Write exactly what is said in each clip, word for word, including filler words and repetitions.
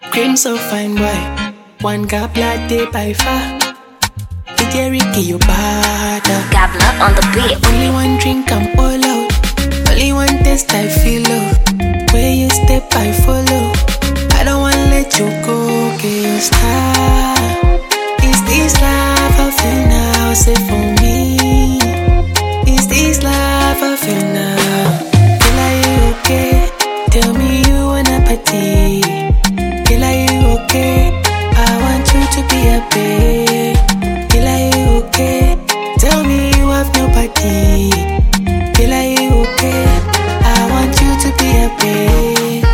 Cream so fine boy, one gap like day by far. D J Ricky you bad. Gabla on the beat. Only one drink I'm all out. Only one taste I feel love. Where you step I follow. I don't wanna let you go, get your style. Is this love I feel now? Say for me. Is this love I feel now? Girl, are you okay? Tell me you wanna party. Girl, are you okay? I want you to be happy. Girl, are you okay? Tell me you have nobody. Girl, are you okay? I want you to be happy.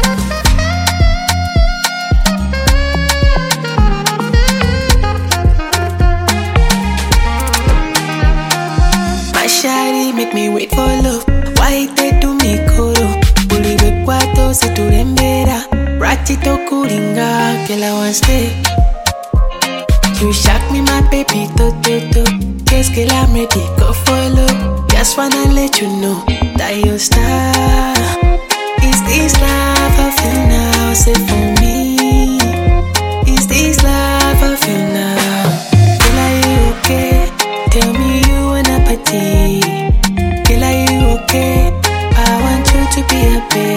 My shawty make me wait for love. Why they do me koro? Uli bekwato se turembera. Ratito kuringa, girl I want stay. You shock me, my baby, to to to. Yes, girl I'm ready, go follow. Just wanna let you know that you're star. Is this love I feel now? Say for me. Is this love I feel now? Girl, are you okay? Tell me you wanna party. Girl, are you okay? I want you to be happy.